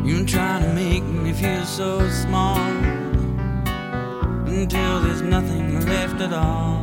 You try to make me feel so small until there's nothing left at all.